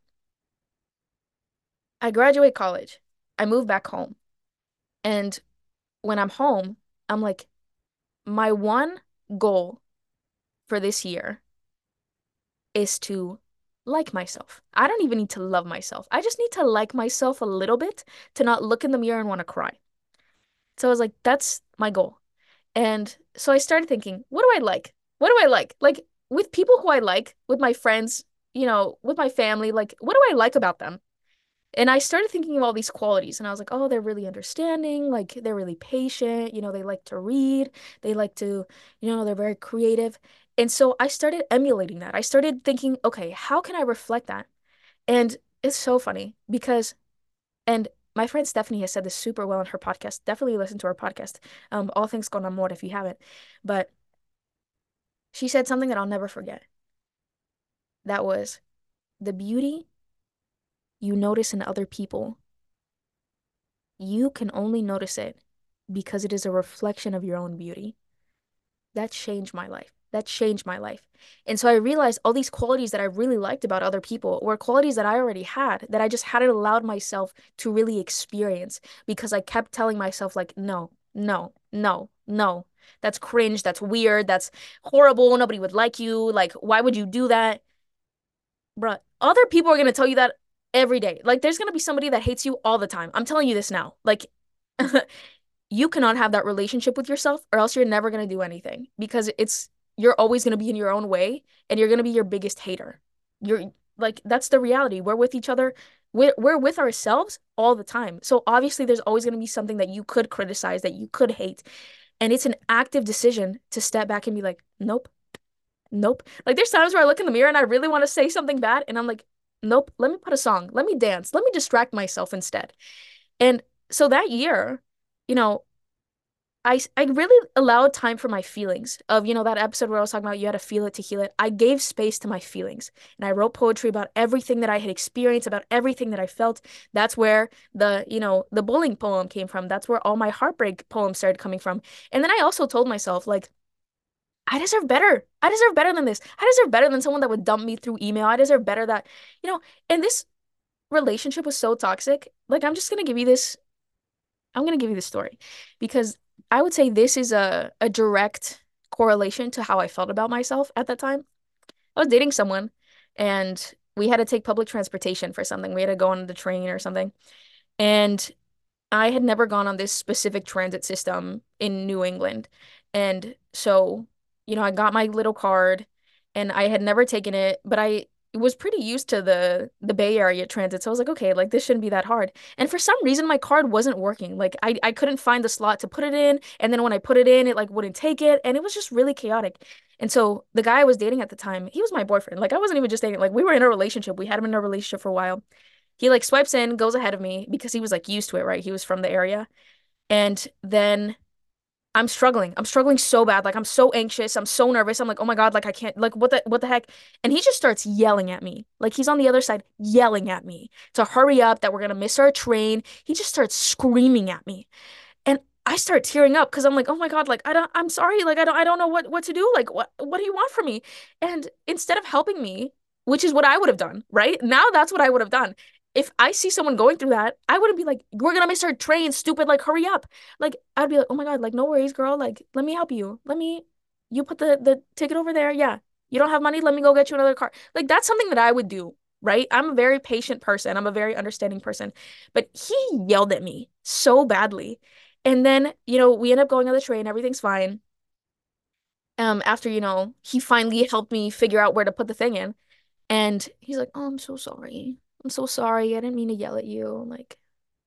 [SPEAKER 1] I graduate college. I move back home. And when I'm home, I'm like, my one goal for this year is to like myself. I don't even need to love myself. I just need to like myself a little bit to not look in the mirror and want to cry. So I was like, that's my goal. And so I started thinking, what do I like? What do I like? Like with people who I like, with my friends, with my family, like what do I like about them? And I started thinking of all these qualities, and I was like, oh, they're really understanding, like they're really patient, they like to read, they like to, they're very creative. And so I started emulating that. I started thinking, okay, how can I reflect that? And it's so funny because, and my friend Stephanie has said this super well on her podcast. Definitely listen to her podcast, All Things Con Amor if you haven't. But she said something that I'll never forget. That was the beauty you notice in other people, you can only notice it because it is a reflection of your own beauty. That changed my life. That changed my life. And so I realized all these qualities that I really liked about other people were qualities that I already had, that I just hadn't allowed myself to really experience because I kept telling myself, like, no, no, no, no.
[SPEAKER 2] That's cringe, that's weird, that's horrible, nobody would like you. Like, why would you do that? Bruh, other people are gonna tell you that every day. Like, there's gonna be somebody that hates you all the time. I'm telling you this now. Like, you cannot have that relationship with yourself, or else you're never gonna do anything because you're always gonna be in your own way and you're gonna be your biggest hater. You're like, that's the reality. We're with each other. We're with ourselves all the time. So obviously there's always gonna be something that you could criticize, that you could hate. And it's an active decision to step back and be like, nope, nope. Like there's times where I look in the mirror and I really want to say something bad, and I'm like, nope, let me put a song, let me dance, let me distract myself instead. And so that year, you know, I really allowed time for my feelings of, that episode where I was talking about you had to feel it to heal it. I gave space to my feelings and I wrote poetry about everything that I had experienced, about everything that I felt. That's where the bullying poem came from. That's where all my heartbreak poems started coming from. And then I also told myself, like, I deserve better. I deserve better than this. I deserve better than someone that would dump me through email. I deserve better that, and this relationship was so toxic. Like, I'm gonna give you this story because I would say this is a direct correlation to how I felt about myself at that time. I was dating someone and we had to take public transportation for something. We had to go on the train or something. And I had never gone on this specific transit system in New England. And so, I got my little card and I had never taken it, but I was pretty used to the Bay Area transit. So I was like, okay, like this shouldn't be that hard. And for some reason my card wasn't working. Like I couldn't find the slot to put it in, and then when I put it in, it like wouldn't take it, and it was just really chaotic. And so the guy I was dating at the time, he was my boyfriend. Like I wasn't even just dating, like we were in a relationship. We had been in a relationship for a while. He like swipes in, goes ahead of me because he was like used to it, right? He was from the area. And then I'm struggling. I'm struggling so bad. Like I'm so anxious. I'm so nervous. I'm like, oh my God, like I can't, like what the heck? And he just starts yelling at me. Like he's on the other side yelling at me to hurry up, that we're gonna miss our train. He just starts screaming at me. And I start tearing up because I'm like, oh my God, like I'm sorry, like I don't know what to do. Like what do you want from me? And instead of helping me, which is what I would have done, right? Now that's what I would have done. If I see someone going through that, I wouldn't be like, we're gonna miss our train, stupid, like hurry up. Like I'd be like, oh my God, like no worries, girl. Like let me help you. You put the ticket over there. Yeah. You don't have money, let me go get you another car. Like that's something that I would do, right? I'm a very patient person. I'm a very understanding person. But he yelled at me so badly. And then, we end up going on the train, everything's fine. After, he finally helped me figure out where to put the thing in. And he's like, "Oh, I'm so sorry. I'm so sorry. I didn't mean to yell at you." Like,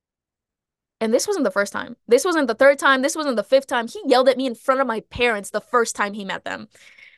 [SPEAKER 2] and this wasn't the first time. This wasn't the third time. This wasn't the fifth time. He yelled at me in front of my parents the first time he met them.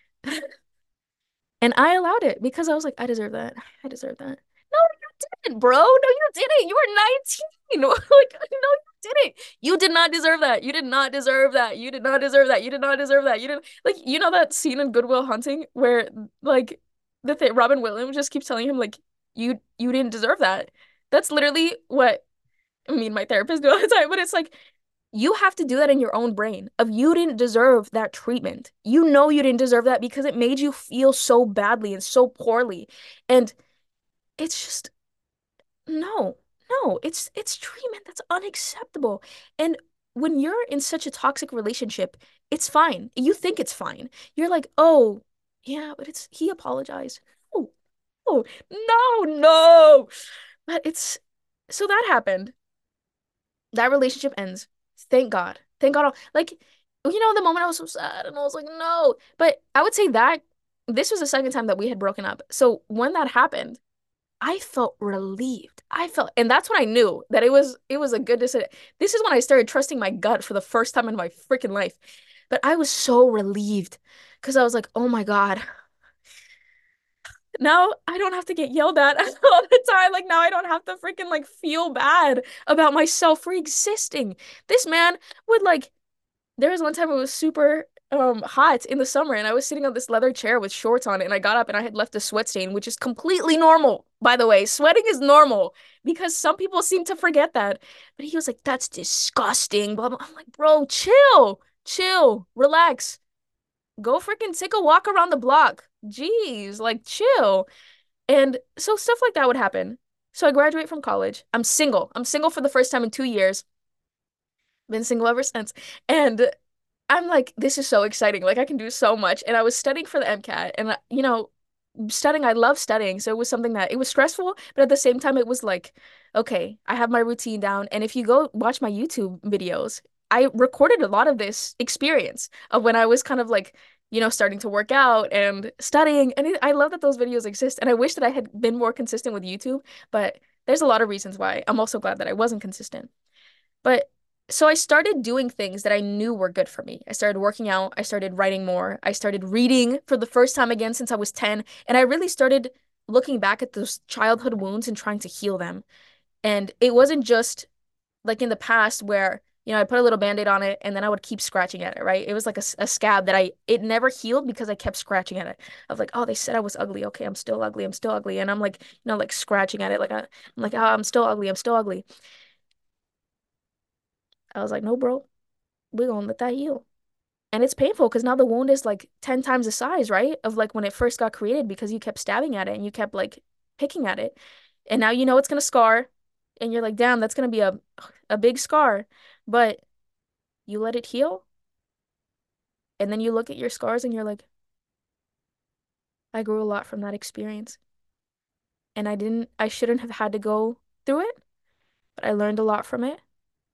[SPEAKER 2] And I allowed it because I was like, I deserve that. I deserve that. No, you didn't, bro. No, you didn't. You were 19. Like, no, you didn't. You did not deserve that. You did not deserve that. You did not deserve that. You did not deserve that. You didn't like, that scene in Good Will Hunting where like the thing Robin Williams just keeps telling him like you didn't deserve that. That's literally what me and my therapist do all the time. But it's like you have to do that in your own brain of you didn't deserve that treatment. You know you didn't deserve that because it made you feel so badly and so poorly. And it's just no, no, it's treatment that's unacceptable. And when you're in such a toxic relationship, it's fine. You think it's fine. You're like, "Oh, yeah, but it's he apologized." Oh, oh, no, no. But it's so that happened. That relationship ends. Thank God. Thank God. Like, the moment I was so sad and I was like, no. But I would say that this was the second time that we had broken up. So when that happened, I felt relieved. And that's when I knew that it was a good decision. This is when I started trusting my gut for the first time in my freaking life. But I was so relieved because I was like, oh my God, now I don't have to get yelled at all the time. Like now I don't have to freaking like feel bad about myself for existing. This man would like there was one time it was super hot in the summer and I was sitting on this leather chair with shorts on it and I got up and I had left a sweat stain, which is completely normal, by the way. Sweating is normal because some people seem to forget that. But he was like, that's disgusting. Blah, blah. I'm like, bro, chill, chill, relax. Go freaking take a walk around the block. Jeez, like chill. And so stuff like that would happen. So I graduate from college. I'm single. I'm single for the first time in 2 years. Been single ever since. And I'm like, this is so exciting. Like I can do so much. And I was studying for the MCAT and studying, I love studying. So it was something that it was stressful, but at the same time it was like, okay, I have my routine down. And if you go watch my YouTube videos, I recorded a lot of this experience of when I was kind of like, starting to work out and studying. And I love that those videos exist. And I wish that I had been more consistent with YouTube, but there's a lot of reasons why. I'm also glad that I wasn't consistent. But so I started doing things that I knew were good for me. I started working out, I started writing more, I started reading for the first time again since I was 10, and I really started looking back at those childhood wounds and trying to heal them. And it wasn't just like in the past where, I put a little band-aid on it and then I would keep scratching at it, right? It was like a scab that it never healed because I kept scratching at it. I was like, oh, they said I was ugly. Okay, I'm still ugly. I'm still ugly. And I'm like, like scratching at it. I'm like, oh, I'm still ugly. I'm still ugly. I was like, no, bro, we're gonna let that heal. And it's painful because now the wound is like 10 times the size, right? Of like when it first got created because you kept stabbing at it and you kept like picking at it. And now you know it's gonna scar. And you're like, damn, that's gonna be a big scar. But you let it heal. And then you look at your scars and you're like, I grew a lot from that experience. And I shouldn't have had to go through it, but I learned a lot from it.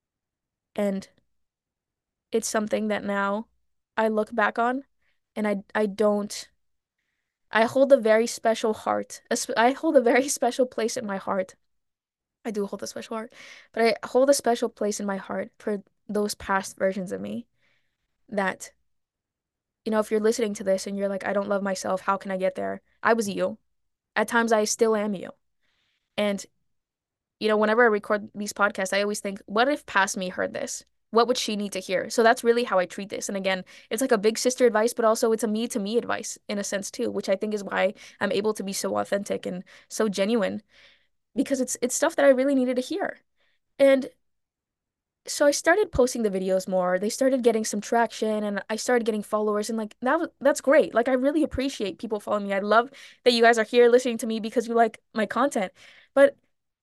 [SPEAKER 2] And it's something that now I look back on and I don't I hold a very special heart. I hold a very special place in my heart. I do hold a special heart, but I hold a special place in my heart for those past versions of me that, if you're listening to this and you're like, I don't love myself, how can I get there? I was you. At times, I still am you. And, whenever I record these podcasts, I always think, what if past me heard this? What would she need to hear? So that's really how I treat this. And again, it's like a big sister advice, but also it's a me to me advice in a sense too, which I think is why I'm able to be so authentic and so genuine because it's stuff that I really needed to hear. And so I started posting the videos more. They started getting some traction and I started getting followers and like that's great. Like I really appreciate people following me. I love that you guys are here listening to me because you like my content. But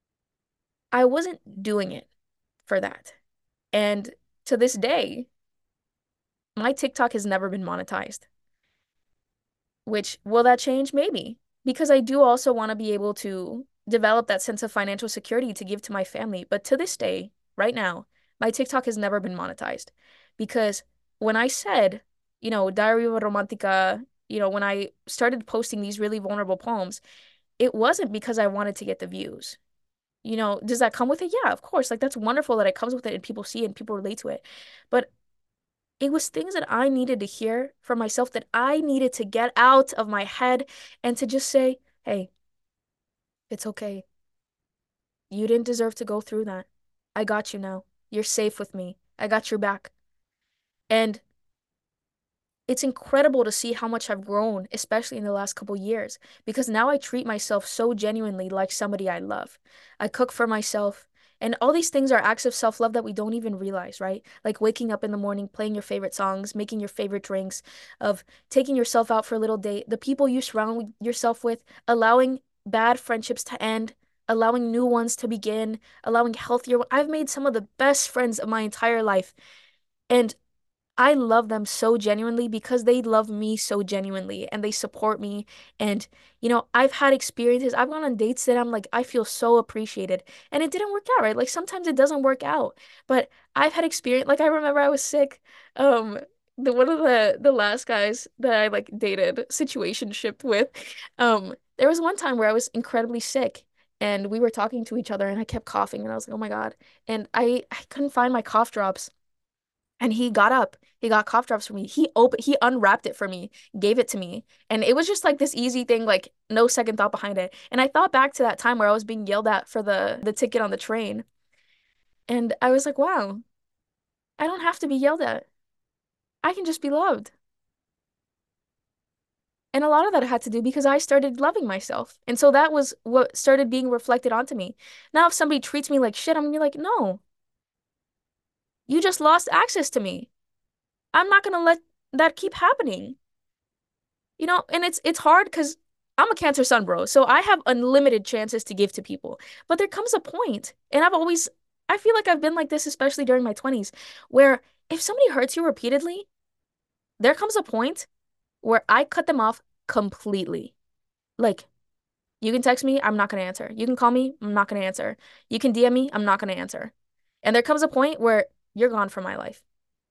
[SPEAKER 2] I wasn't doing it for that. And to this day, my TikTok has never been monetized. Which will that change? Maybe. Because I do also want to be able to develop that sense of financial security to give to my family. But to this day, right now, my TikTok has never been monetized. Because when I said, Diary of a Romantica, when I started posting these really vulnerable poems, it wasn't because I wanted to get the views. Does that come with it? Yeah, of course. Like that's wonderful that it comes with it and people see it and people relate to it. But it was things that I needed to hear for myself that I needed to get out of my head and to just say, hey, it's okay. You didn't deserve to go through that. I got you now. You're safe with me. I got your back. And it's incredible to see how much I've grown, especially in the last couple years, because now I treat myself so genuinely like somebody I love. I cook for myself, and all these things are acts of self-love that we don't even realize, right? Like waking up in the morning, playing your favorite songs, making your favorite drinks, of taking yourself out for a little date, the people you surround yourself with, allowing bad friendships to end, allowing new ones to begin, allowing healthier. I've made some of the best friends of my entire life. And I love them so genuinely because they love me so genuinely and they support me. And, I've had experiences, I've gone on dates that I'm like, I feel so appreciated. And it didn't work out, right? Like sometimes it doesn't work out. But I've had experience, like I remember I was sick. One of the last guys that I like dated, situationship with, there was one time where I was incredibly sick. And we were talking to each other and I kept coughing and I was like, oh my God. And I couldn't find my cough drops. And he got up. He got cough drops for me. He unwrapped it for me, gave it to me. And it was just like this easy thing, like no second thought behind it. And I thought back to that time where I was being yelled at for the ticket on the train. And I was like, wow, I don't have to be yelled at. I can just be loved. And a lot of that had to do because I started loving myself. And so that was what started being reflected onto me. Now, if somebody treats me like shit, I'm gonna be like, no, you just lost access to me. I'm not gonna let that keep happening. And it's hard because I'm a Cancer sun, bro. So I have unlimited chances to give to people. But there comes a point, and I feel like I've been like this, especially during my 20s, where if somebody hurts you repeatedly, There comes a point where I cut them off completely. Like, you can text me, I'm not going to answer. You can call me, I'm not going to answer. You can DM me, I'm not going to answer. And there comes a point where you're gone from my life.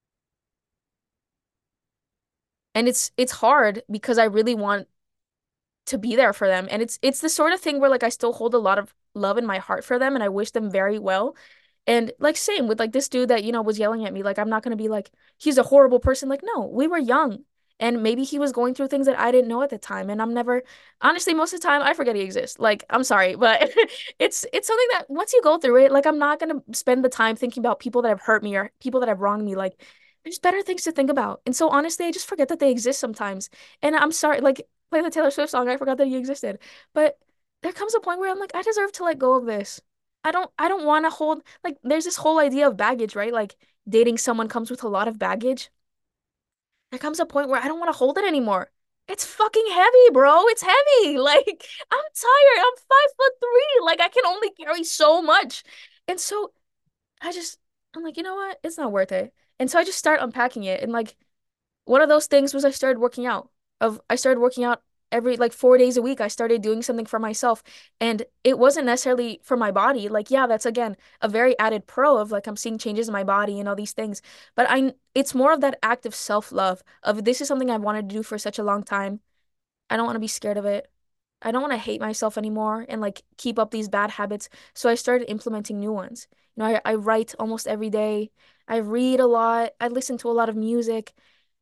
[SPEAKER 2] And it's hard because I really want to be there for them. And it's the sort of thing where like I still hold a lot of love in my heart for them and I wish them very well. And like same with like this dude that, was yelling at me. Like I'm not gonna be like, he's a horrible person. Like, no, we were young. And maybe he was going through things that I didn't know at the time. And I'm never, honestly, most of the time I forget he exists. Like, I'm sorry, but it's something that once you go through it, like I'm not gonna spend the time thinking about people that have hurt me or people that have wronged me. Like, there's better things to think about. And so honestly, I just forget that they exist sometimes. And I'm sorry, like play the Taylor Swift song. I forgot that he existed. But there comes a point where I'm like, I deserve to let go of this. I don't want to hold like there's this whole idea of baggage, right? Like dating someone comes with a lot of baggage. There comes a point where I don't want to hold it anymore. It's fucking heavy, bro. It's heavy. Like I'm tired. I'm 5'3". Like I can only carry so much. And so I just I'm like, you know what? It's not worth it. And so I just start unpacking it. And like one of those things was I started working out. I started working out every like 4 days a week. I started doing something for myself. And it wasn't necessarily for my body. Like, yeah, that's again a very added pro of like I'm seeing changes in my body and all these things. But it's more of that act of self-love of this is something I wanted to do for such a long time. I don't want to be scared of it. I don't want to hate myself anymore and like keep up these bad habits. So I started implementing new ones. I write almost every day. I read a lot. I listen to a lot of music.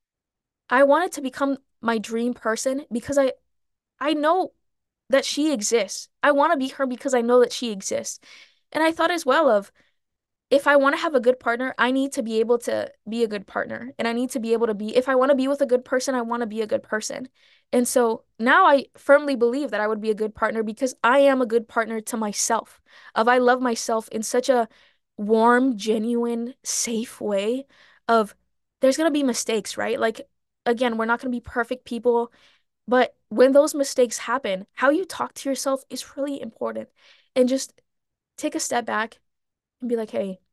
[SPEAKER 2] I wanted to become my dream person because I know that she exists. I want to be her because I know that she exists. And I thought as well of if I want to have a good partner, I need to be able to be a good partner. And I need to be able to be, if I want to be with a good person, I want to be a good person. And so now I firmly believe that I would be a good partner because I am a good partner to myself. Of I love myself in such a warm, genuine, safe way of there's going to be mistakes, right? Like again, we're not going to be perfect people, but when those mistakes happen, how you talk to yourself is really important. And just take a step back and be like, hey,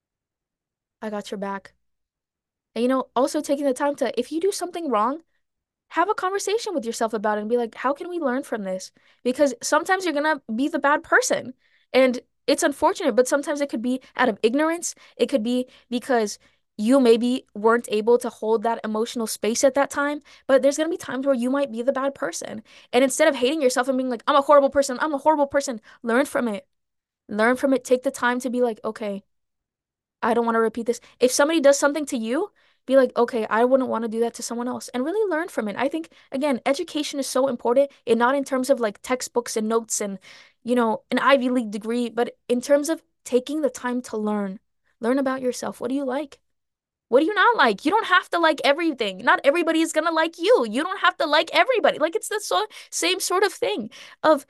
[SPEAKER 2] I got your back. And also taking the time to, if you do something wrong, have a conversation with yourself about it and be like, how can we learn from this? Because sometimes you're gonna be the bad person. And it's unfortunate, but sometimes it could be out of ignorance. It could be because you maybe weren't able to hold that emotional space at that time. But there's gonna be times where you might be the bad person. And instead of hating yourself and being like, I'm a horrible person, learn from it. Learn from it. Take the time to be like, okay, I don't want to repeat this. If somebody does something to you, be like, okay, I wouldn't want to do that to someone else and really learn from it. I think, again, education is so important and not in terms of like textbooks and notes and, an Ivy League degree, but in terms of taking the time to learn. Learn about yourself. What do you like? What do you not like? You don't have to like everything. Not everybody is gonna like you. You don't have to like everybody. Like it's the same sort of thing of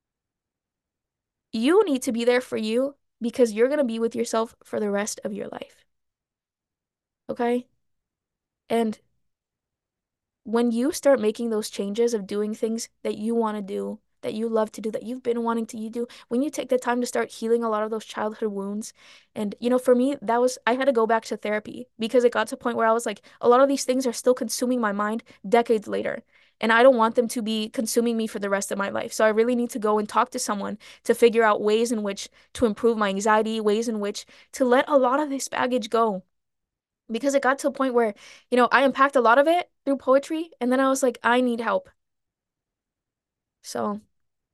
[SPEAKER 2] you need to be there for you because you're gonna be with yourself for the rest of your life. Okay? And when you start making those changes of doing things that you want to do, that you love to do, that you've been wanting to you do, when you take the time to start healing a lot of those childhood wounds, and for me, I had to go back to therapy because it got to a point where I was like, a lot of these things are still consuming my mind decades later. And I don't want them to be consuming me for the rest of my life. So I really need to go and talk to someone to figure out ways in which to improve my anxiety, ways in which to let a lot of this baggage go because it got to a point where, I unpacked a lot of it through poetry, and then I was like, I need help. So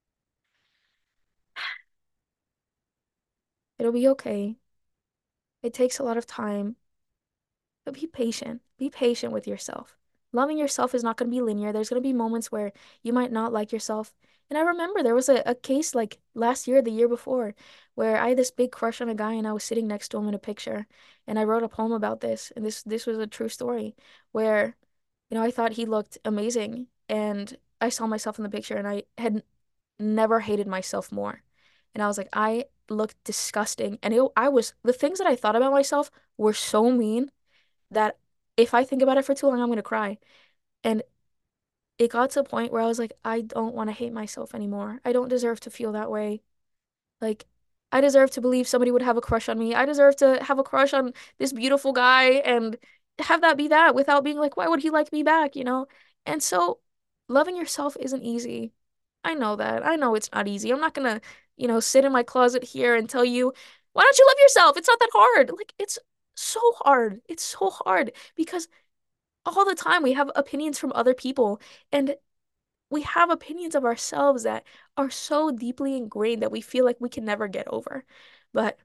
[SPEAKER 2] it'll be okay. It takes a lot of time, but be patient. Be patient with yourself. Loving yourself is not going to be linear. There's going to be moments where you might not like yourself. And I remember there was a case like last year, the year before, where I had this big crush on a guy and I was sitting next to him in a picture. And I wrote a poem about this. And this was a true story where I thought he looked amazing and I saw myself in the picture and I had never hated myself more. And I was like, I looked disgusting. And the things that I thought about myself were so mean that if I think about it for too long, I'm gonna cry. And it got to a point where I was like, I don't want to hate myself anymore. I don't deserve to feel that way. Like, I deserve to believe somebody would have a crush on me. I deserve to have a crush on this beautiful guy. And have that be that without being like, why would he like me back, you know? And so loving yourself isn't easy. I know that. I know it's not easy. I'm not gonna, sit in my closet here and tell you, why don't you love yourself? It's not that hard. Like, it's so hard. It's so hard because all the time we have opinions from other people and we have opinions of ourselves that are so deeply ingrained that we feel like we can never get over. But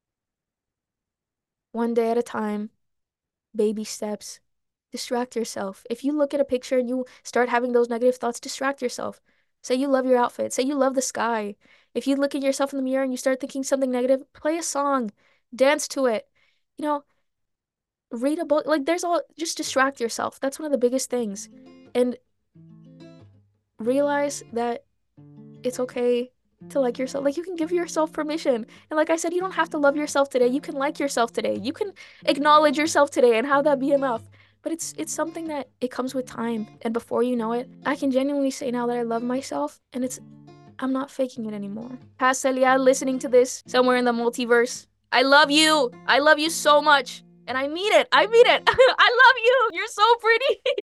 [SPEAKER 2] one day at a time, baby steps. Distract yourself. If you look at a picture and you start having those negative thoughts, distract yourself. Say you love your outfit. Say you love the sky. If you look at yourself in the mirror and you start thinking something negative, play a song, dance to it. You know, read a book. Like just distract yourself. That's one of the biggest things. And realize that it's okay to like yourself. Like you can give yourself permission. And like I said, you don't have to love yourself today. You can like yourself today. You can acknowledge yourself today and how that be enough. But it's something that it comes with time. And before you know it, I can genuinely say now that I love myself and I'm not faking it anymore. Celia listening to this somewhere in the multiverse. I love you. I love you so much. And I mean it. I mean it. I love you. You're so pretty.